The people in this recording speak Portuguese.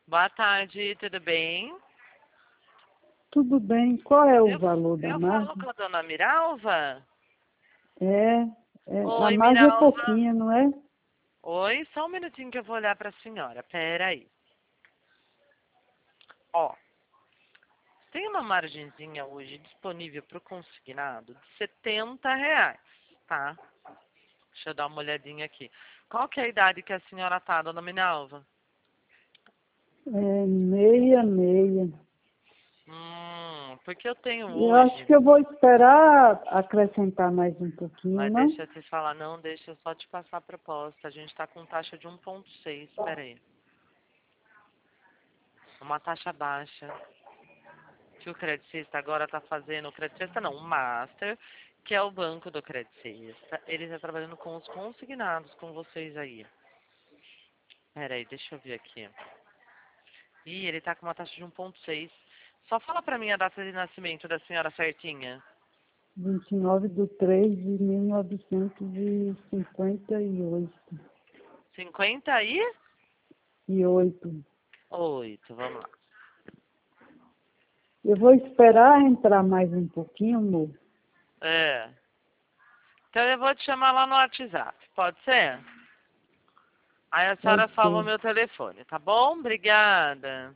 Boa tarde, tudo bem? Tudo bem. Qual é o valor da Eu falo margem? com a dona Miralva? A Oi, margem é Miralva. pouquinha, não é? Oi, só um minutinho que eu vou olhar para a senhora. Pera aí. Ó, tem uma margenzinha hoje disponível para o consignado de R$ 70, tá? Deixa eu dar uma olhadinha aqui. Qual que é a idade que a senhora tá, dona Miralva? É meia, meia. Porque eu tenho Eu acho hoje. que eu vou esperar acrescentar mais um pouquinho, Mas não? deixa eu te falar, não, deixa eu só te passar a proposta. A gente tá com taxa de 1,6. Pera aí. Uma taxa baixa. Que o Credicista agora está fazendo, o Credicista não, o Master, que é o banco do Credicista, ele está trabalhando com os consignados, com vocês aí. Pera aí, deixa eu ver aqui. Ih, ele tá com uma taxa de 1,6. Só fala pra mim a data de nascimento da senhora certinha. 29/3/1958. 58? E 8. Vamos lá. Eu vou esperar entrar mais um pouquinho, amor. É. Então eu vou te chamar lá no WhatsApp, pode ser? Aí a senhora Pode salva o ser. meu telefone, tá bom? Obrigada.